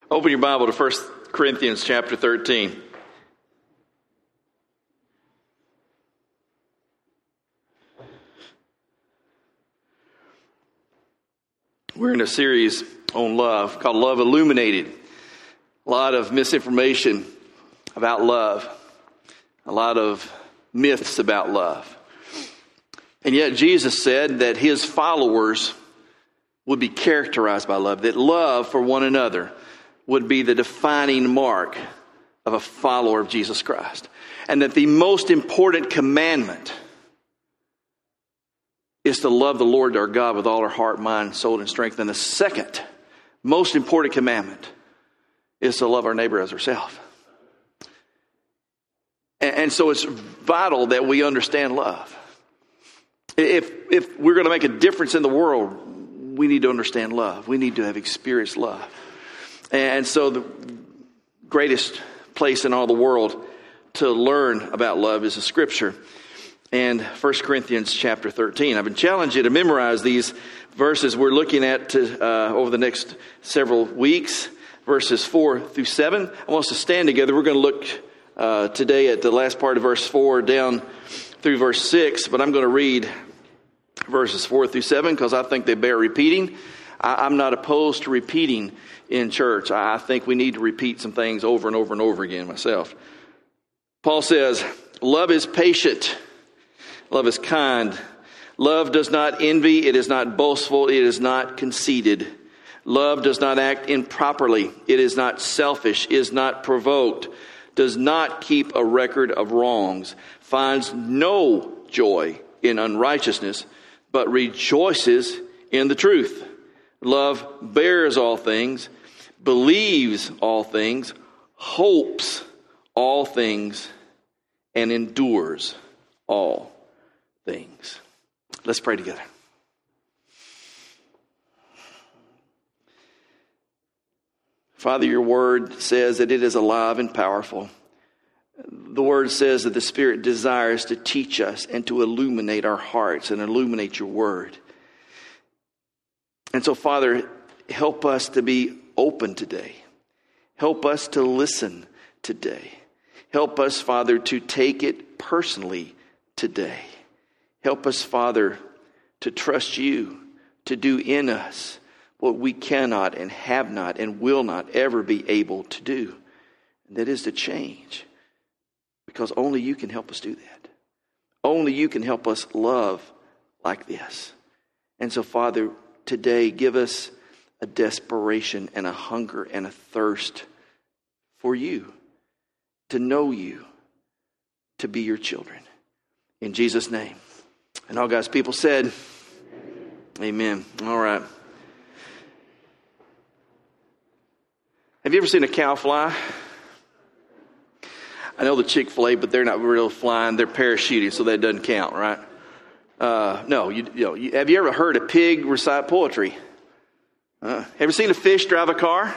Open your Bible to 1 Corinthians chapter 13. We're in a series on love called Love Illuminated. A lot of misinformation about love. A lot of myths about love. And yet Jesus said that his followers would be characterized by love. That love for one another would be the defining mark of a follower of Jesus Christ. And that the most important commandment is to love the Lord our God with all our heart, mind, soul, and strength. And the second most important commandment is to love our neighbor as ourselves. And so it's vital that we understand love. If we're going to make a difference in the world, we need to understand love. We need to have experienced love. And so the greatest place in all the world to learn about love is the Scripture. And 1 Corinthians chapter 13. I've been challenging you to memorize these verses we're looking at over the next several weeks. Verses 4 through 7. I want us to stand together. We're going to look today at the last part of verse 4 down through verse 6. But I'm going to read verses 4 through 7 because I think they bear repeating. I'm not opposed to repeating in church. I think we need to repeat some things over and over and over again myself. Paul says, love is patient. Love is kind. Love does not envy. It is not boastful. It is not conceited. Love does not act improperly. It is not selfish. Is not provoked. Does not keep a record of wrongs. Finds no joy in unrighteousness, but rejoices in the truth. Love bears all things, believes all things, hopes all things, and endures all things. Let's pray together. Father, your word says that it is alive and powerful. The word says that the Spirit desires to teach us and to illuminate our hearts and illuminate your word. And so, Father, help us to be open today. Help us to listen today. Help us, Father, to take it personally today. Help us, Father, to trust you, to do in us what we cannot and have not and will not ever be able to do. And that is to change. Because only you can help us do that. Only you can help us love like this. And so, Father, today give us a desperation and a hunger and a thirst for you, to know you, to be your children. In Jesus' name. And all God's people said, amen. All right. Have you ever seen a cow fly? I know the Chick-fil-A, but they're not real flying. They're parachuting, so that doesn't count, right? No. Have you ever heard a pig recite poetry? Ever seen a fish drive a car?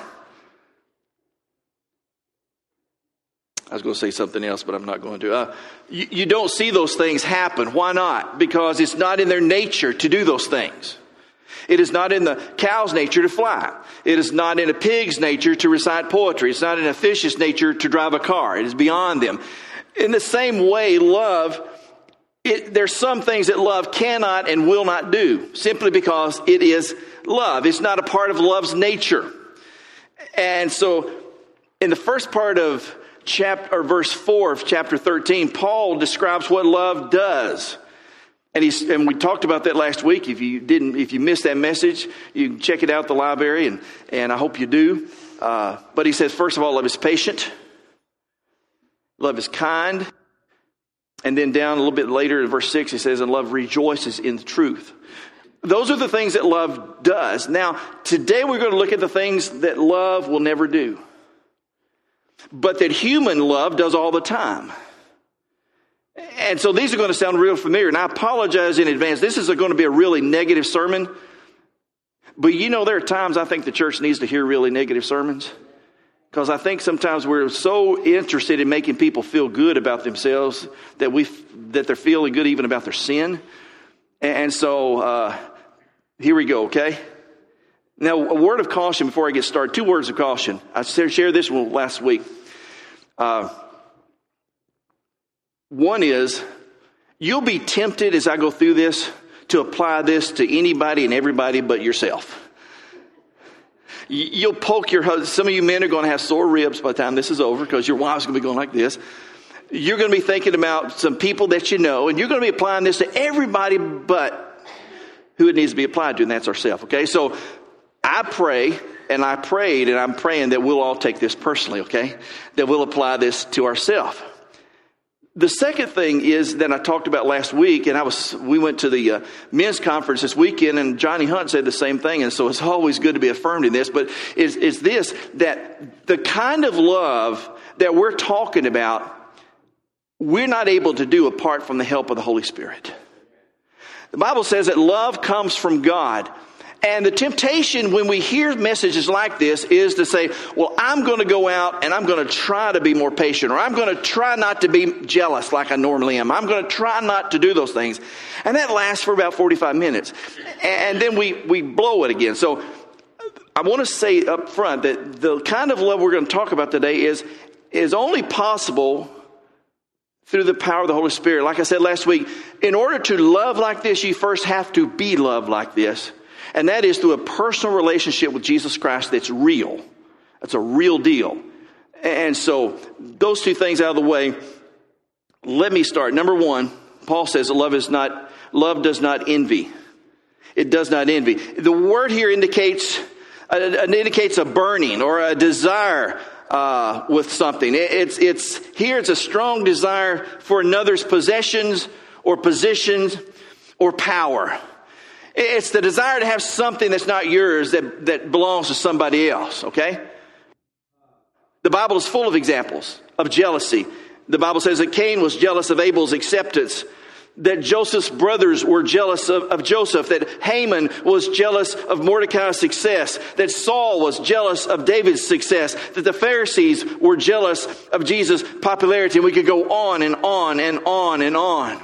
I was going to say something else, but I'm not going to. You don't see those things happen. Why not? Because it's not in their nature to do those things. It is not in the cow's nature to fly. It is not in a pig's nature to recite poetry. It's not in a fish's nature to drive a car. It is beyond them. In the same way, love, there's some things that love cannot and will not do simply because it is love. It's not a part of love's nature. And so in the first part of verse 4 of chapter 13, Paul describes what love does. And we talked about that last week. If you missed that message, you can check it out at the library, and I hope you do. But he says, first of all, love is patient. Love is kind. And then down a little bit later in verse 6, he says, and love rejoices in the truth. Those are the things that love does. Now, today we're going to look at the things that love will never do, but that human love does all the time. And so these are going to sound real familiar. And I apologize in advance. This is going to be a really negative sermon. But there are times I think the church needs to hear really negative sermons. Because I think sometimes we're so interested in making people feel good about themselves that they're feeling good even about their sin. And so here we go, okay? Now, a word of caution before I get started. 2 words of caution. I shared this one last week. One is, you'll be tempted as I go through this to apply this to anybody and everybody but yourself. You'll poke your husband. Some of you men are going to have sore ribs by the time this is over because your wife's going to be going like this. You're going to be thinking about some people that you know, and you're going to be applying this to everybody but who it needs to be applied to, and that's ourselves. Okay, so I pray, and I prayed, and I'm praying that we'll all take this personally, okay? That we'll apply this to ourselves. The second thing is that I talked about last week, and we went to the men's conference this weekend, and Johnny Hunt said the same thing, and so it's always good to be affirmed in this, but is this, that the kind of love that we're talking about, we're not able to do apart from the help of the Holy Spirit. The Bible says that love comes from God. And the temptation when we hear messages like this is to say, well, I'm going to go out and I'm going to try to be more patient, or I'm going to try not to be jealous like I normally am. I'm going to try not to do those things. And that lasts for about 45 minutes. And then we blow it again. So I want to say up front that the kind of love we're going to talk about today is only possible through the power of the Holy Spirit. Like I said last week, in order to love like this, you first have to be loved like this. And that is through a personal relationship with Jesus Christ that's real. That's a real deal. And so those 2 things out of the way, let me start. Number 1, Paul says that love does not envy. It does not envy. The word here indicates a burning or a desire with something. It's a strong desire for another's possessions or positions or power. It's the desire to have something that's not yours that belongs to somebody else, okay? The Bible is full of examples of jealousy. The Bible says that Cain was jealous of Abel's acceptance, that Joseph's brothers were jealous of Joseph, that Haman was jealous of Mordecai's success, that Saul was jealous of David's success, that the Pharisees were jealous of Jesus' popularity, and we could go on and on and on and on.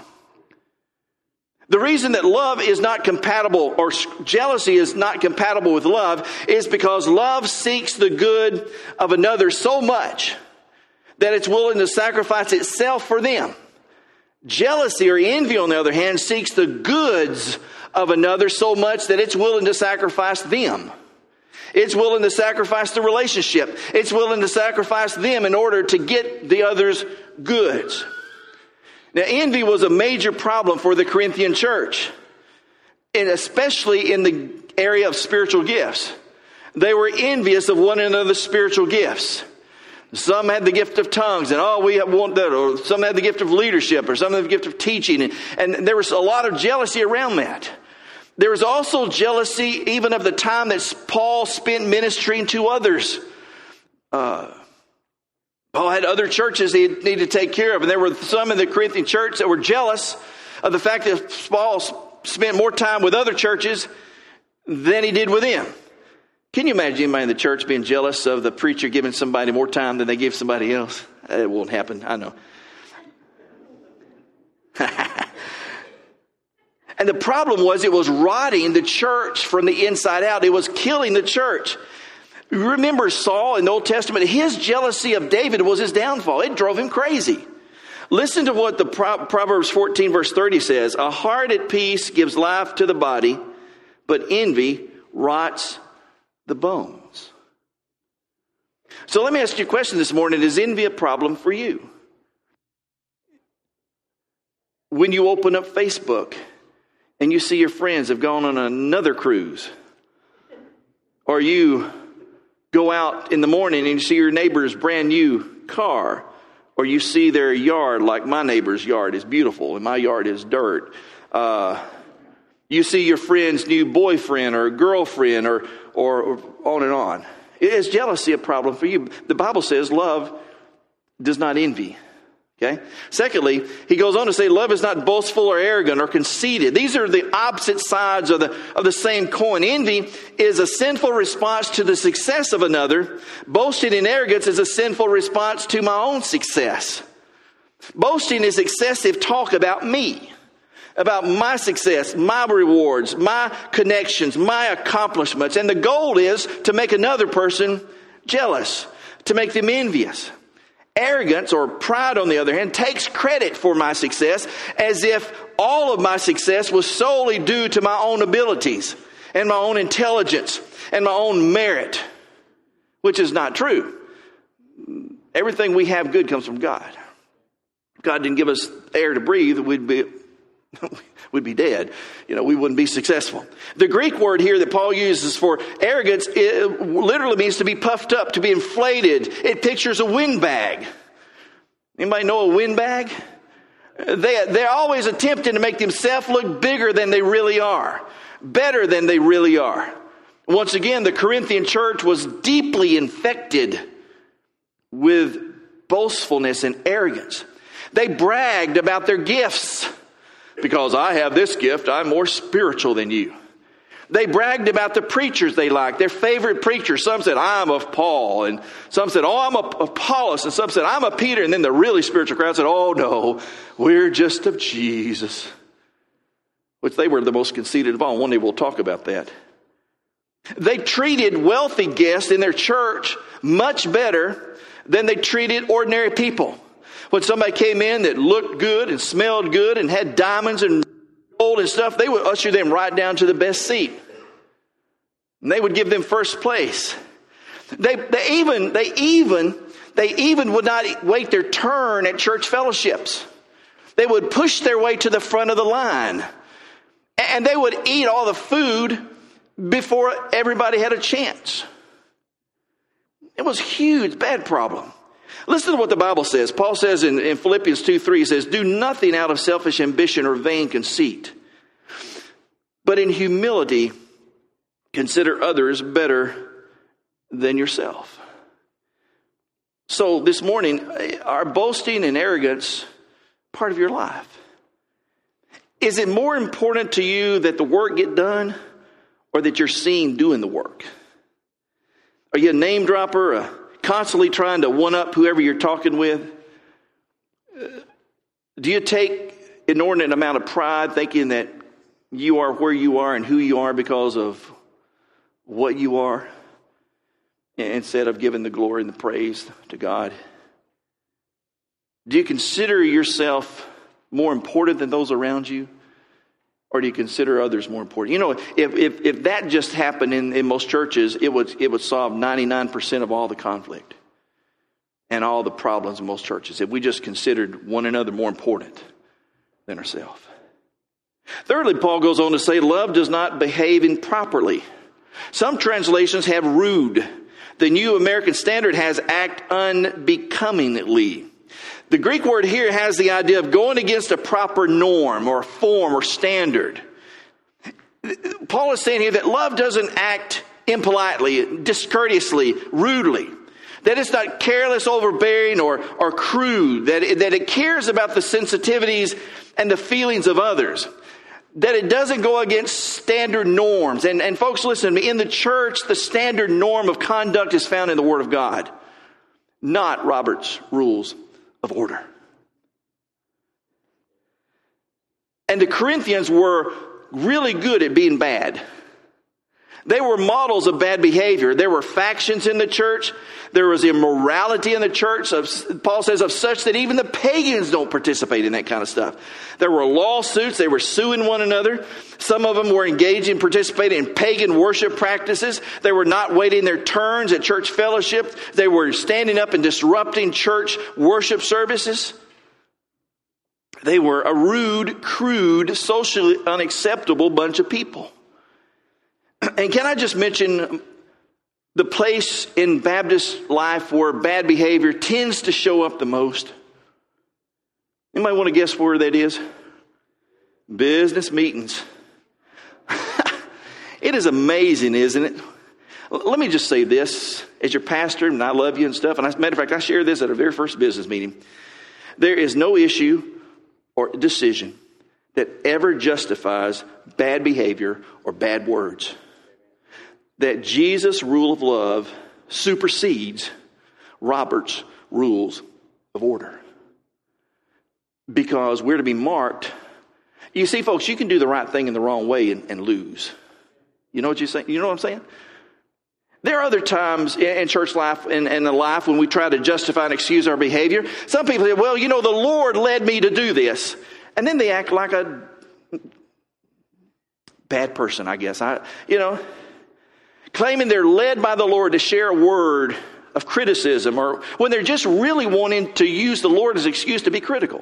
The reason that love is not compatible, or jealousy is not compatible with love, is because love seeks the good of another so much that it's willing to sacrifice itself for them. Jealousy or envy, on the other hand, seeks the goods of another so much that it's willing to sacrifice them. It's willing to sacrifice the relationship. It's willing to sacrifice them in order to get the other's goods. Now, envy was a major problem for the Corinthian church, and especially in the area of spiritual gifts. They were envious of one another's spiritual gifts. Some had the gift of tongues, and we want that, or some had the gift of leadership, or some had the gift of teaching, and there was a lot of jealousy around that. There was also jealousy even of the time that Paul spent ministering to others. Paul had other churches he needed to take care of. And there were some in the Corinthian church that were jealous of the fact that Paul spent more time with other churches than he did with them. Can you imagine anybody in the church being jealous of the preacher giving somebody more time than they give somebody else? It won't happen, I know. And the problem was it was rotting the church from the inside out. It was killing the church. Remember Saul in the Old Testament? His jealousy of David was his downfall. It drove him crazy. Listen to what the Proverbs 14 verse 30 says. A heart at peace gives life to the body, but envy rots the bones. So let me ask you a question this morning. Is envy a problem for you? When you open up Facebook and you see your friends have gone on another cruise, or you go out in the morning and you see your neighbor's brand new car, or you see their yard like my neighbor's yard is beautiful and my yard is dirt. You see your friend's new boyfriend or girlfriend or on and on. Is jealousy a problem for you? The Bible says love does not envy. Okay. Secondly, he goes on to say love is not boastful or arrogant or conceited. These are the opposite sides of the same coin. Envy is a sinful response to the success of another. Boasting and arrogance is a sinful response to my own success. Boasting is excessive talk about me. about my success, my rewards, my connections, my accomplishments. And the goal is to make another person jealous, to make them envious. Arrogance, or pride on the other hand, takes credit for my success as if all of my success was solely due to my own abilities and my own intelligence and my own merit, which is not true. Everything we have good comes from God. If God didn't give us air to breathe, we'd be dead. We wouldn't be successful. The Greek word here that Paul uses for arrogance, it literally means to be puffed up, to be inflated. It pictures a windbag. Anybody know a windbag? They're always attempting to make themselves look bigger than they really are, better than they really are. Once again, the Corinthian church was deeply infected with boastfulness and arrogance. They bragged about their gifts. Because I have this gift, I'm more spiritual than you. They bragged about the preachers they liked, their favorite preachers. Some said, I'm of Paul. And some said, I'm of Apollos. And some said, I'm of Peter. And then the really spiritual crowd said, oh no, we're just of Jesus. Which they were the most conceited of all. One day we'll talk about that. They treated wealthy guests in their church much better than they treated ordinary people. When somebody came in that looked good and smelled good and had diamonds and gold and stuff, they would usher them right down to the best seat. And they would give them first place. They even would not wait their turn at church fellowships. They would push their way to the front of the line. And they would eat all the food before everybody had a chance. It was a huge, bad problem. Listen to what the Bible says. Paul says in Philippians 2:3, he says, do nothing out of selfish ambition or vain conceit, but in humility consider others better than yourself. So this morning, are boasting and arrogance part of your life? Is it more important to you that the work get done or that you're seen doing the work? Are you a name dropper, constantly trying to one-up whoever you're talking with? Do you take inordinate amount of pride thinking that you are where you are and who you are because of what you are, instead of giving the glory and the praise to God? Do you consider yourself more important than those around you? Or do you consider others more important? If that just happened in most churches, it would solve 99% of all the conflict and all the problems in most churches, if we just considered one another more important than ourselves. Thirdly, Paul goes on to say, love does not behave improperly. Some translations have rude. The New American Standard has act unbecomingly. The Greek word here has the idea of going against a proper norm or form or standard. Paul is saying here that love doesn't act impolitely, discourteously, rudely. That it's not careless, overbearing, or crude. That it cares about the sensitivities and the feelings of others. That it doesn't go against standard norms. And folks, listen to me. In the church, the standard norm of conduct is found in the Word of God, not Robert's Rules of Order. And the Corinthians were really good at being bad. They were models of bad behavior. There were factions in the church. There was immorality in the church. Paul says of such that even the pagans don't participate in that kind of stuff. There were lawsuits. They were suing one another. Some of them were engaging, participating in pagan worship practices. They were not waiting their turns at church fellowship. They were standing up and disrupting church worship services. They were a rude, crude, socially unacceptable bunch of people. And can I just mention the place in Baptist life where bad behavior tends to show up the most? Anybody want to guess where that is? Business meetings. It is amazing, isn't it? Let me just say this as your pastor, and I love you and stuff. And as a matter of fact, I shared this at our very first business meeting. There is no issue or decision that ever justifies bad behavior or bad words. That Jesus' rule of love supersedes Robert's rules of order. Because we're to be marked You see, folks, you can do the right thing in the wrong way and lose. You know what you're saying? You know what I'm saying? There are other times in church life and in life when we try to justify and excuse our behavior. Some people say, well, the Lord led me to do this. And then they act like a bad person, I guess. Claiming they're led by the Lord to share a word of criticism, or when they're just really wanting to use the Lord as an excuse to be critical.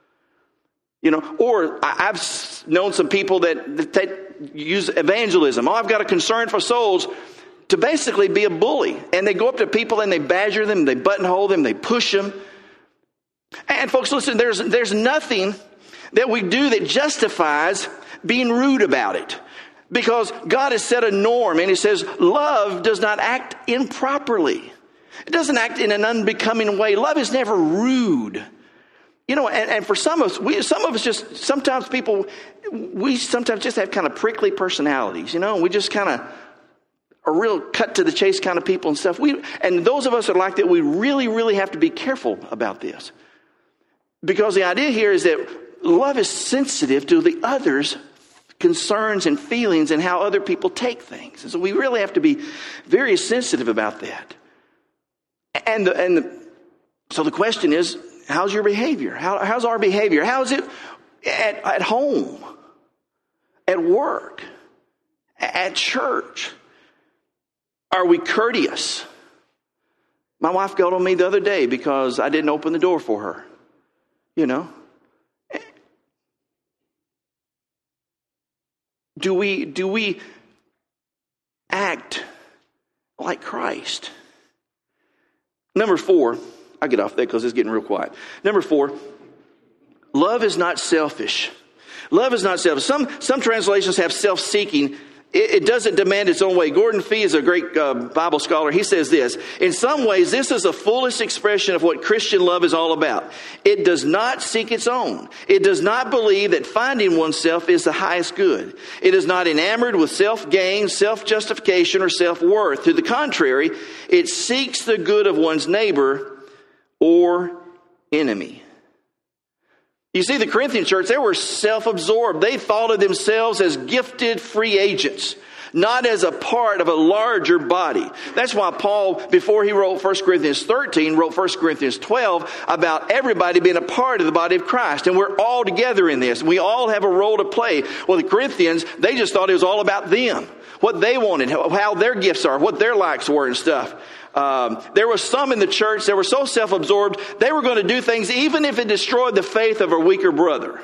Or I've known some people that use evangelism. Oh, I've got a concern for souls, to basically be a bully. And they go up to people and they badger them, they buttonhole them, they push them. And folks, listen, there's nothing that we do that justifies being rude about it. Because God has set a norm, and He says love does not act improperly. It doesn't act in an unbecoming way. Love is never rude. And for some of us, sometimes just have kind of prickly personalities, we just kind of are real cut to the chase kind of people and stuff. And those of us that are like that, we really, really have to be careful about this. Because the idea here is that love is sensitive to the other's concerns and feelings and how other people take things. And so we really have to be very sensitive about that. So the question is, how's your behavior? How's our behavior? How's it at home, at work, at church? Are we courteous? My wife got on me the other day because I didn't open the door for her. Do we act like Christ? Number 4, I'll get off that because it's getting real quiet. Number 4, love is not selfish. Love is not selfish. Some translations have self-seeking. It doesn't demand its own way. Gordon Fee is a great Bible scholar. He says this: in some ways, this is the fullest expression of what Christian love is all about. It does not seek its own. It does not believe that finding oneself is the highest good. It is not enamored with self-gain, self-justification, or self-worth. To the contrary, it seeks the good of one's neighbor or enemy. You see, the Corinthian church, they were self-absorbed. They thought of themselves as gifted free agents, not as a part of a larger body. That's why Paul, before he wrote 1 Corinthians 13, wrote 1 Corinthians 12 about everybody being a part of the body of Christ. And we're all together in this. We all have a role to play. Well, the Corinthians, they just thought it was all about them, what they wanted, how their gifts are, what their likes were and stuff. There was some in the church that were so self-absorbed, they were going to do things even if it destroyed the faith of a weaker brother.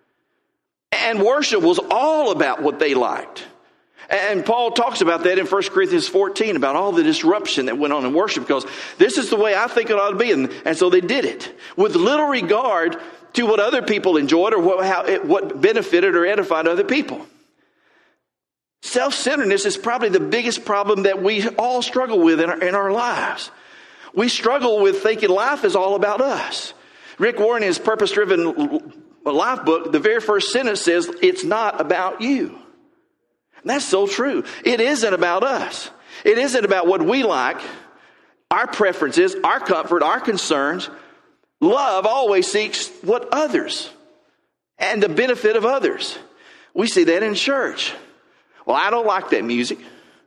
And worship was all about what they liked. And Paul talks about that in 1 Corinthians 14, about all the disruption that went on in worship, because this is the way I think it ought to be. And so they did it with little regard to what other people enjoyed or what benefited or edified other people. Self-centeredness is probably the biggest problem that we all struggle with in our lives. We struggle with thinking life is all about us. Rick Warren, in his Purpose-Driven Life book, the very first sentence says, it's not about you. And that's so true. It isn't about us. It isn't about what we like, our preferences, our comfort, our concerns. Love always seeks what others and the benefit of others. We see that in church. Well, I don't like that music.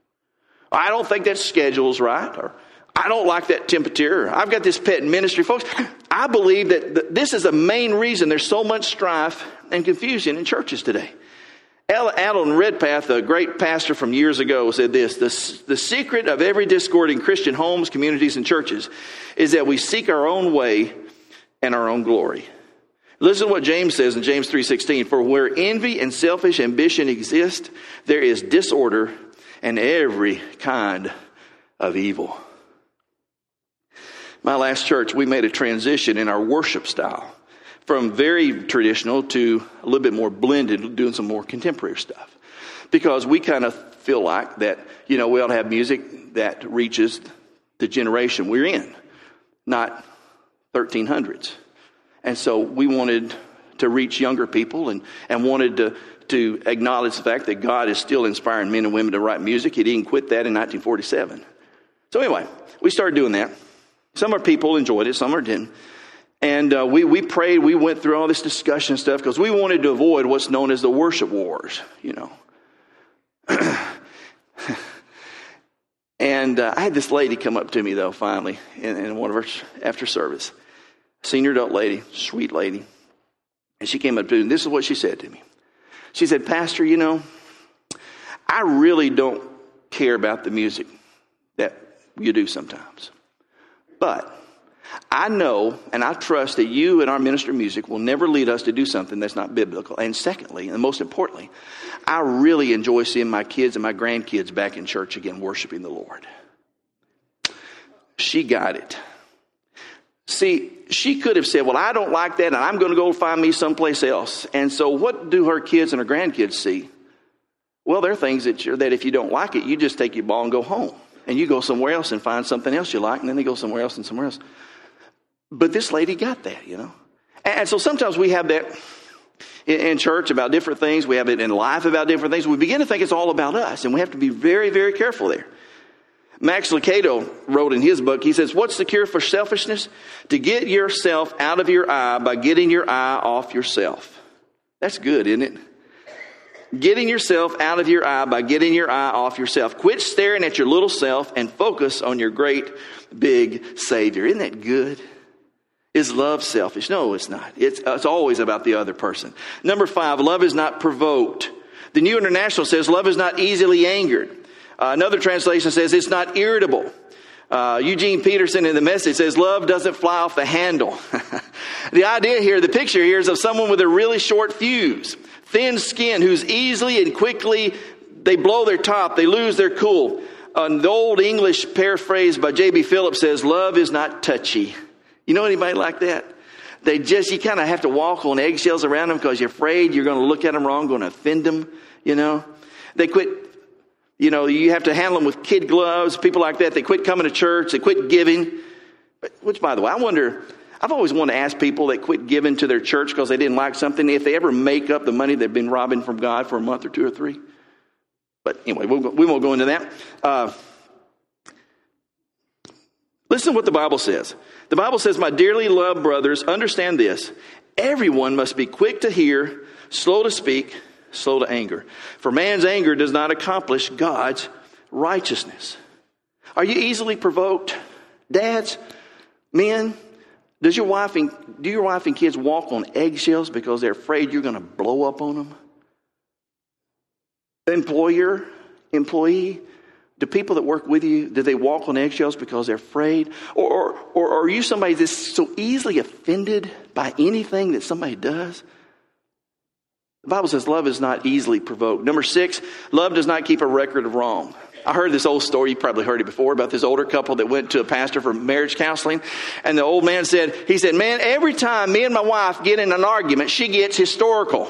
I don't think that schedule's right. Or I don't like that temperature. Or I've got this pet ministry. Folks, I believe that this is a main reason there's so much strife and confusion in churches today. Alan Redpath, a great pastor from years ago, said this: the secret of every discord in Christian homes, communities, and churches is that we seek our own way and our own glory. Listen to what James says in James 3:16. For where envy and selfish ambition exist, there is disorder and every kind of evil. My last church, we made a transition in our worship style from very traditional to a little bit more blended, doing some more contemporary stuff. Because we kind of feel like that, we ought to have music that reaches the generation we're in, not 1300s. And so we wanted to reach younger people and wanted to acknowledge the fact that God is still inspiring men and women to write music. He didn't quit that in 1947. So anyway, we started doing that. Some of our people enjoyed it, some didn't. And we prayed. We went through all this discussion and stuff because we wanted to avoid what's known as the worship wars, you know. And I had this lady come up to me, though, finally, in one of our after service. Senior adult lady, sweet lady. And she came up to me, and this is what she said to me. She said, Pastor, you know, I really don't care about the music that you do sometimes. But I know and I trust that you and our ministry of music will never lead us to do something that's not biblical. And secondly, and most importantly, I really enjoy seeing my kids and my grandkids back in church again, worshiping the Lord. She got it. See, she could have said, well, I don't like that, and I'm going to go find me someplace else. And so what do her kids and her grandkids see? Well, there are things that if you don't like it, you just take your ball and go home. And you go somewhere else and find something else you like, and then they go somewhere else and somewhere else. But this lady got that, you know. And so sometimes we have that in church about different things. We have it in life about different things. We begin to think it's all about us, and we have to be very, very careful there. Max Lucado wrote in his book, he says, what's the cure for selfishness? To get yourself out of your eye by getting your eye off yourself. That's good, isn't it? Getting yourself out of your eye by getting your eye off yourself. Quit staring at your little self and focus on your great big Savior. Isn't that good? Is love selfish? No, it's not. It's always about the other person. Number 5, love is not provoked. The New International says love is not easily angered. Another translation says it's not irritable. Eugene Peterson in the Message says love doesn't fly off the handle. The idea here, the picture here is of someone with a really short fuse, thin skin, who's easily and quickly, they blow their top, they lose their cool. The old English paraphrase by J.B. Phillips says love is not touchy. You know anybody like that? You kind of have to walk on eggshells around them because you're afraid you're going to look at them wrong, going to offend them, you know. They quit, you know, you have to handle them with kid gloves, people like that. They quit coming to church, they quit giving. Which, by the way, I've always wanted to ask people that quit giving to their church because they didn't like something, if they ever make up the money they've been robbing from God for a month or 2 or 3. But anyway, we won't go into that. Listen to what the Bible says. The Bible says, my dearly loved brothers, understand this. Everyone must be quick to hear, slow to speak, slow to anger. For man's anger does not accomplish God's righteousness. Are you easily provoked? Dads, men, do your wife and kids walk on eggshells because they're afraid you're going to blow up on them? Employer, employee, do people that work with you, do they walk on eggshells because they're afraid? Or are you somebody that's so easily offended by anything that somebody does? The Bible says love is not easily provoked. Number 6, love does not keep a record of wrong. I heard this old story, you probably heard it before, about this older couple that went to a pastor for marriage counseling. And the old man said, man, every time me and my wife get in an argument, she gets historical.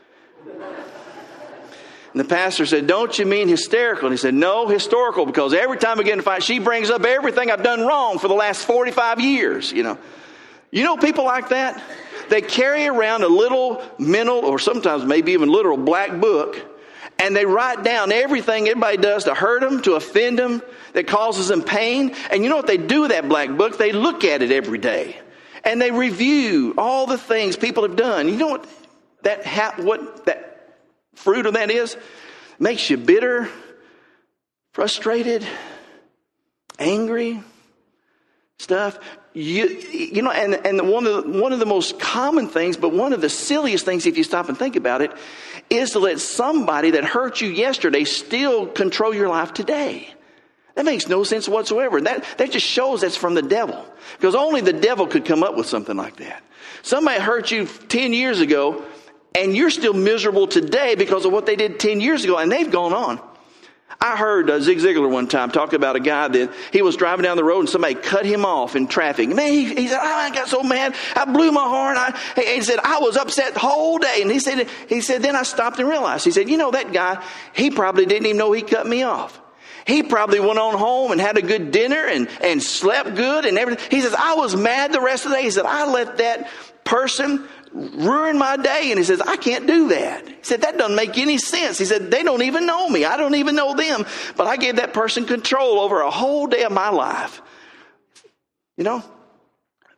And the pastor said, don't you mean hysterical? And he said, no, historical, because every time we get in a fight, she brings up everything I've done wrong for the last 45 years, you know. You know people like that? They carry around a little mental, or sometimes maybe even literal, black book, and they write down everything everybody does to hurt them, to offend them, that causes them pain. And you know what they do with that black book? They look at it every day, and they review all the things people have done. You know what that fruit of that is? Makes you bitter, frustrated, angry, stuff. You know, and one of the most common things, but one of the silliest things, if you stop and think about it, is to let somebody that hurt you yesterday still control your life today. That makes no sense whatsoever. That just shows that's from the devil, because only the devil could come up with something like that. Somebody hurt you 10 years ago, and you're still miserable today because of what they did 10 years ago, and they've gone on. I heard Zig Ziglar one time talk about a guy that he was driving down the road and somebody cut him off in traffic. Man, he said, I got so mad. I blew my horn. He said, I was upset the whole day. And he said, then I stopped and realized. He said, you know, that guy, he probably didn't even know he cut me off. He probably went on home and had a good dinner and slept good and everything. He says, I was mad the rest of the day. He said, I let that person ruin my day. And he says, I can't do that. He said, that doesn't make any sense. He said, they don't even know me. I don't even know them. But I gave that person control over a whole day of my life. You know,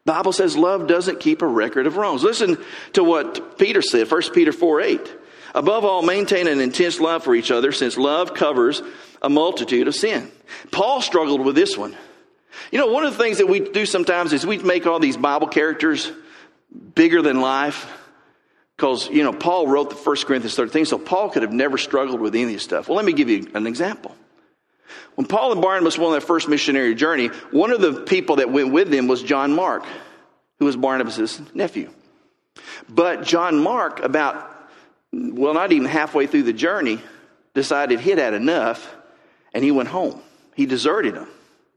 Bible says love doesn't keep a record of wrongs. Listen to what Peter said, 1 Peter 4:8. Above all, maintain an intense love for each other, since love covers a multitude of sin. Paul struggled with this one. You know, one of the things that we do sometimes is we make all these Bible characters bigger than life. Because, you know, Paul wrote the 1 Corinthians 13, so Paul could have never struggled with any of this stuff. Well, let me give you an example. When Paul and Barnabas went on their first missionary journey, one of the people that went with them was John Mark, who was Barnabas' nephew. But John Mark, not even halfway through the journey, decided he'd had enough, and he went home. He deserted them.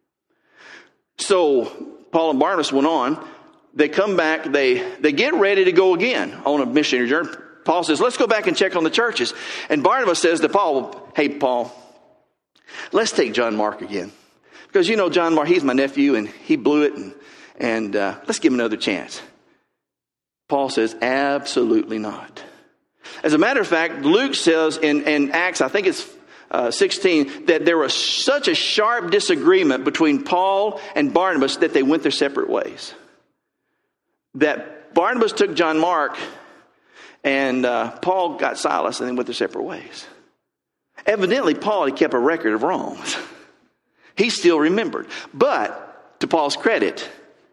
So Paul and Barnabas went on. They come back, they get ready to go again on a missionary journey. Paul says, let's go back and check on the churches. And Barnabas says to Paul, hey, Paul, let's take John Mark again. Because, you know, John Mark, he's my nephew, and he blew it, and let's give him another chance. Paul says, absolutely not. As a matter of fact, Luke says in Acts, I think it's 16, that there was such a sharp disagreement between Paul and Barnabas that they went their separate ways. That Barnabas took John Mark and Paul got Silas, and they went their separate ways. Evidently, Paul had kept a record of wrongs. He still remembered. But to Paul's credit,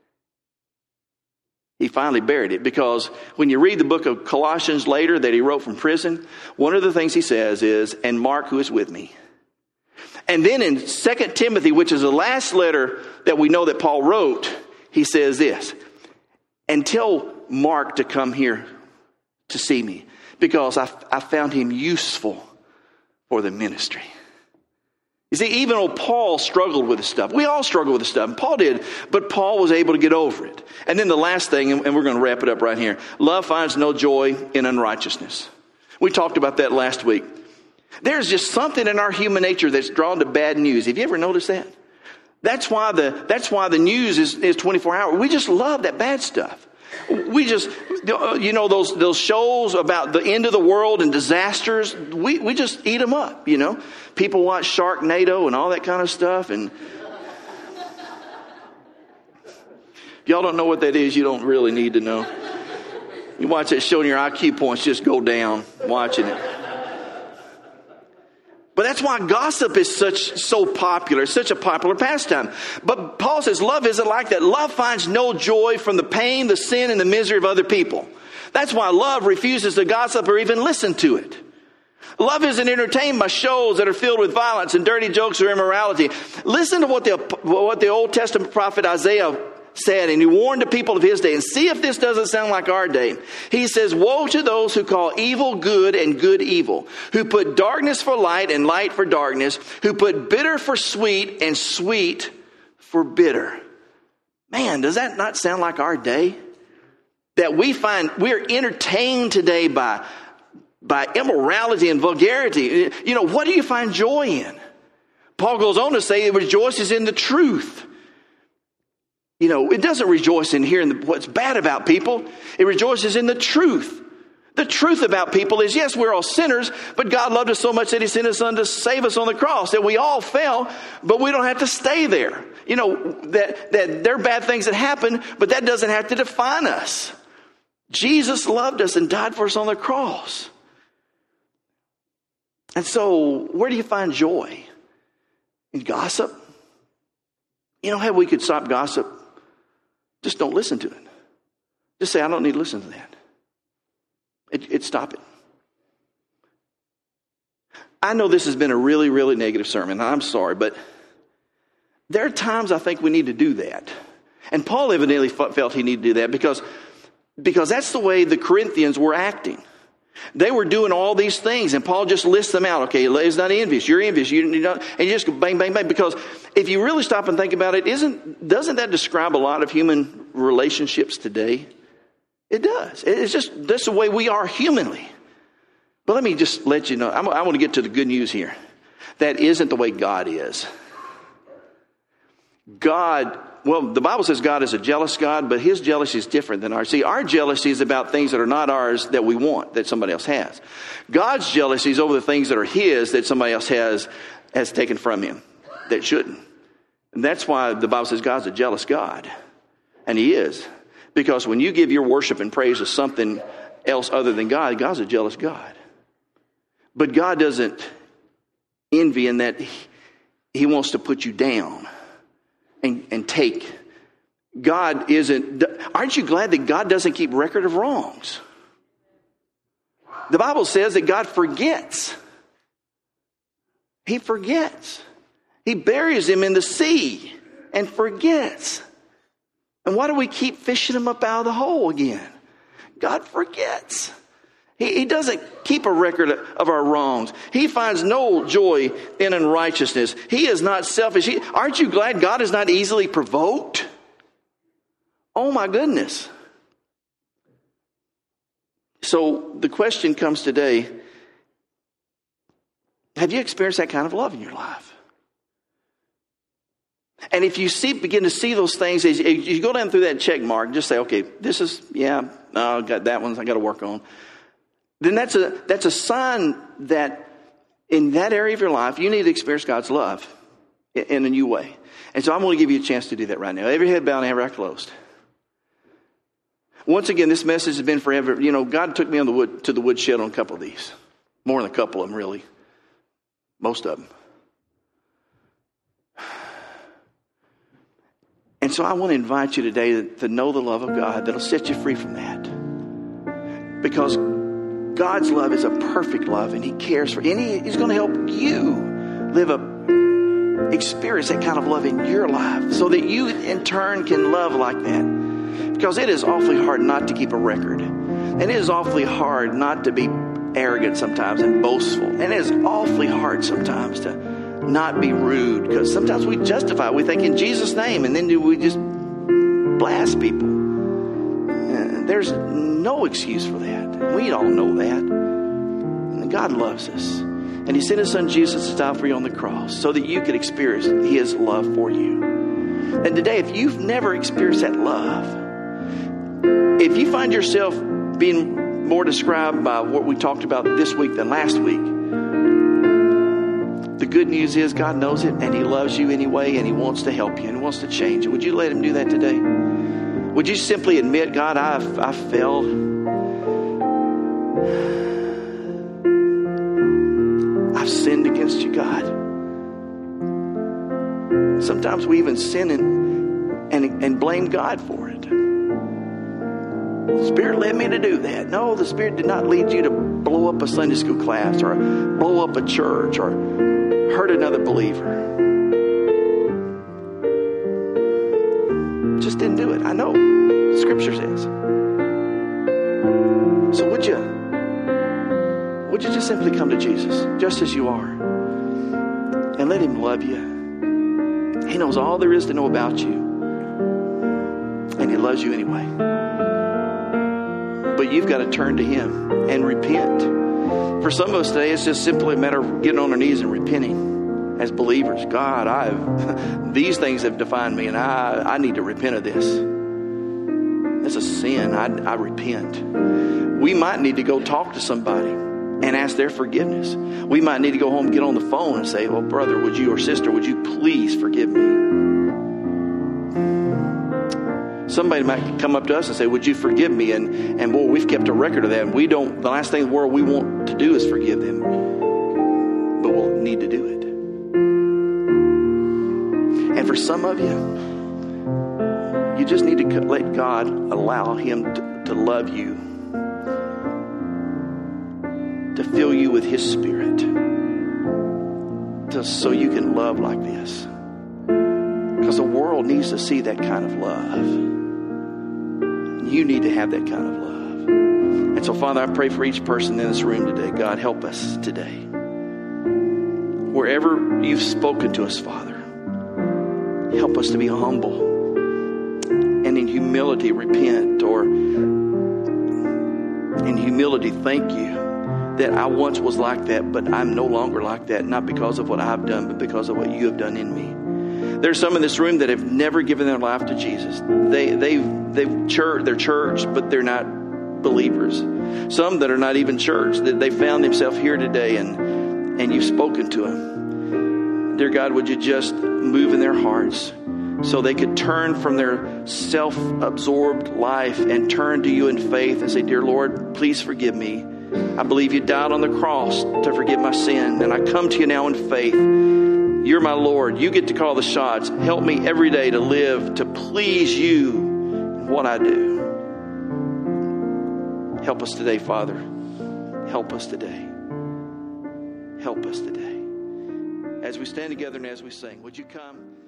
he finally buried it, because when you read the book of Colossians later that he wrote from prison, one of the things he says is, and Mark, who is with me. And then in 2 Timothy, which is the last letter that we know that Paul wrote, he says this, and tell Mark to come here to see me, because I found him useful for the ministry. You see, even though Paul struggled with this stuff, we all struggle with this stuff, and Paul did, but Paul was able to get over it. And then the last thing, and we're going to wrap it up right here, love finds no joy in unrighteousness. We talked about that last week. There's just something in our human nature that's drawn to bad news. Have you ever noticed that? That's why the news is 24 hours. We just love that bad stuff. We just, you know, those shows about the end of the world and disasters, we just eat them up, you know. People watch Sharknado and all that kind of stuff. And if y'all don't know what that is, you don't really need to know. You watch that show and your IQ points just go down watching it. But that's why gossip is so popular, such a popular pastime. But Paul says love isn't like that. Love finds no joy from the pain, the sin, and the misery of other people. That's why love refuses to gossip or even listen to it. Love isn't entertained by shows that are filled with violence and dirty jokes or immorality. Listen to what the Old Testament prophet Isaiah said, and he warned the people of his day. And see if this doesn't sound like our day. He says, woe to those who call evil good and good evil, who put darkness for light and light for darkness, who put bitter for sweet and sweet for bitter. Man, does that not sound like our day? That we're entertained today by immorality and vulgarity. You know, what do you find joy in? Paul goes on to say it rejoices in the truth. You know, it doesn't rejoice in hearing what's bad about people. It rejoices in the truth. The truth about people is, yes, we're all sinners, but God loved us so much that he sent his son to save us on the cross, that we all fell, but we don't have to stay there. You know, that there are bad things that happen, but that doesn't have to define us. Jesus loved us and died for us on the cross. And so, where do you find joy? In gossip? You know how we could stop gossip? Just don't listen to it. Just say, I don't need to listen to that. It'd stop it. I know this has been a really, really negative sermon. I'm sorry, but there are times I think we need to do that. And Paul evidently felt he needed to do that because that's the way the Corinthians were acting. They were doing all these things, and Paul just lists them out. Okay, it's not envious. You're envious. And you just go bang, bang, bang. Because if you really stop and think about it, doesn't that describe a lot of human relationships today? It does. It's just that's the way we are humanly. But let me just let you know. I want to get to the good news here. That isn't the way God is. The Bible says God is a jealous God, but his jealousy is different than ours. See, our jealousy is about things that are not ours that we want, that somebody else has. God's jealousy is over the things that are his that somebody else has taken from him, that shouldn't. And that's why the Bible says God's a jealous God. And he is. Because when you give your worship and praise to something else other than God, God's a jealous God. But God doesn't envy in that he wants to put you down and take. God isn't. Aren't you glad that God doesn't keep record of wrongs? The Bible says that God forgets. He forgets. He buries him in the sea and forgets. And why do we keep fishing him up out of the hole again? God forgets. He doesn't keep a record of our wrongs. He finds no joy in unrighteousness. He is not selfish. Aren't you glad God is not easily provoked? Oh my goodness. So the question comes today, have you experienced that kind of love in your life? And if you begin to see those things, as you go down through that check mark, just say, okay, this is, I got that one I got to work on. Then that's a sign that in that area of your life, you need to experience God's love in a new way. And so I'm going to give you a chance to do that right now. Every head bowed and every eye closed. Once again, this message has been forever. God took me to the woodshed on a couple of these. More than a couple of them, really. Most of them. And so I want to invite you today to know the love of God that'll set you free from that. Because God's love is a perfect love, and he cares for you. And he's going to help you experience that kind of love in your life so that you in turn can love like that. Because it is awfully hard not to keep a record. And it is awfully hard not to be arrogant sometimes and boastful. And it is awfully hard sometimes to not be rude, because sometimes we justify it. We think in Jesus' name, and then we just blast people. And there's no excuse for that. We all know that. And God loves us. And he sent his son Jesus to die for you on the cross so that you could experience his love for you. And today, if you've never experienced that love, if you find yourself being more described by what we talked about this week than last week, the good news is God knows it, and he loves you anyway, and he wants to help you and wants to change you. Would you let him do that today? Would you simply admit, God, I've failed. I've sinned against you, God. Sometimes we even sin and blame God for it. The Spirit led me to do that. No, the Spirit did not lead you to blow up a Sunday school class or blow up a church or hurt another believer. Just didn't do it. I know. Scripture says. So would you just simply come to Jesus just as you are and let him love you? He knows all there is to know about you, and he loves you anyway. But you've got to turn to him and repent. For some of us today, it's just simply a matter of getting on our knees and repenting as believers. God, these things have defined me, and I need to repent of this. It's a sin. I repent. We might need to go talk to somebody and ask their forgiveness. We might need to go home, get on the phone and say, well, brother, would you, or sister, would you please forgive me? Somebody might come up to us and say, would you forgive me? And boy, we've kept a record of that. And the last thing in the world we want to do is forgive them. But we'll need to do it. And for some of you, you just need to let God allow him to love you, to fill you with his Spirit, so you can love like this. Because the world needs to see that kind of love. You need to have that kind of love. And so, Father, I pray for each person in this room today. God, help us today. Wherever you've spoken to us, Father, help us to be humble and in humility repent, or in humility thank you that I once was like that, but I'm no longer like that, not because of what I've done, but because of what you have done in me. There's some in this room that have never given their life to Jesus. They're church, but they're not believers. Some that are not even church, that they found themselves here today, and you've spoken to them. Dear God, would you just move in their hearts so they could turn from their self-absorbed life and turn to you in faith and say, dear Lord, please forgive me. I believe you died on the cross to forgive my sin, and I come to you now in faith. You're my Lord. You get to call the shots. Help me every day to live to please you in what I do. Help us today, Father. Help us today. Help us today. As we stand together and as we sing, would you come?